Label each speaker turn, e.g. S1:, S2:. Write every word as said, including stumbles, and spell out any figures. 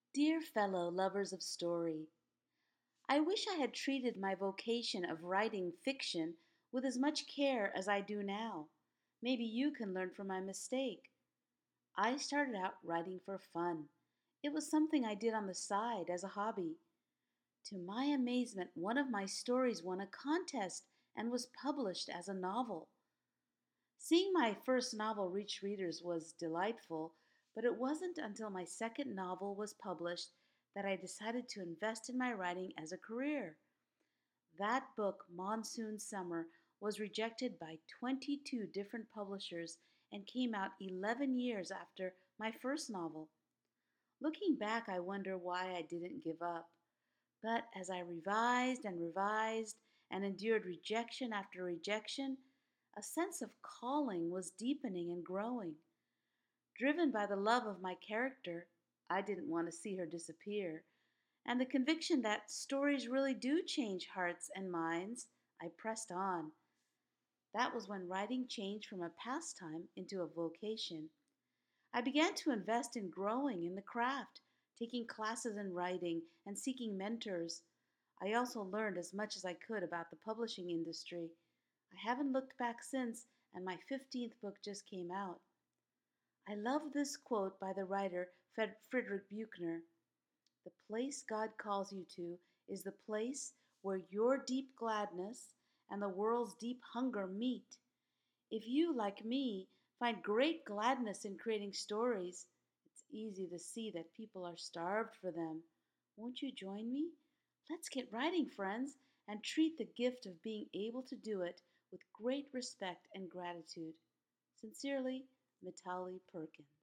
S1: Dear fellow lovers of story, I wish I had treated my vocation of writing fiction with as much care as I do now. Maybe you can learn from my mistake. I started out writing for fun. It was something I did on the side as a hobby. To my amazement, one of my stories won a contest and was published as a novel. Seeing my first novel reach readers was delightful, but it wasn't until my second novel was published that I decided to invest in my writing as a career. That book, Monsoon Summer, was rejected by twenty-two different publishers and came out eleven years after my first novel. Looking back, I wonder why I didn't give up. But as I revised and revised and endured rejection after rejection, a sense of calling was deepening and growing. Driven by the love of my character, I didn't want to see her disappear, and the conviction that stories really do change hearts and minds, I pressed on. That was when writing changed from a pastime into a vocation. I began to invest in growing in the craft, taking classes in writing and seeking mentors. I also learned as much as I could about the publishing industry. I haven't looked back since, and my fifteenth book just came out. I love this quote by the writer Fred- Frederick Buechner. The place God calls you to is the place where your deep gladness and the world's deep hunger meet. If you, like me, find great gladness in creating stories, it's easy to see that people are starved for them. Won't you join me? Let's get writing, friends, and treat the gift of being able to do it with great respect and gratitude. Sincerely, Mitali Perkins.